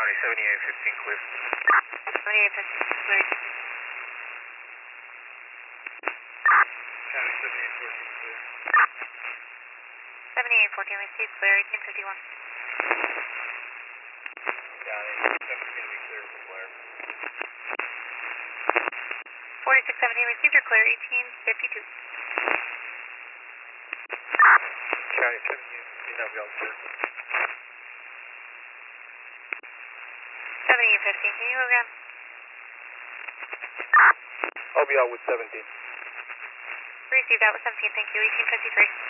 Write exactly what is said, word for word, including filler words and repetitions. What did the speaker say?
County seventy-eight fifteen clear. seventy-eight fifteen clear. County seventy-eight fourteen clear. seventy-eight fourteen received, clear, eighteen fifty-one. County seventeen we clear for flare. forty-six seventeen received, you're clear, eighteen fifty-two. County seventeen fifteen, I'll be on clear. seventy-eight fifteen, can you go again? I'll be out with seventeen. Received, that was seventeen, thank you, eighteen fifty-three.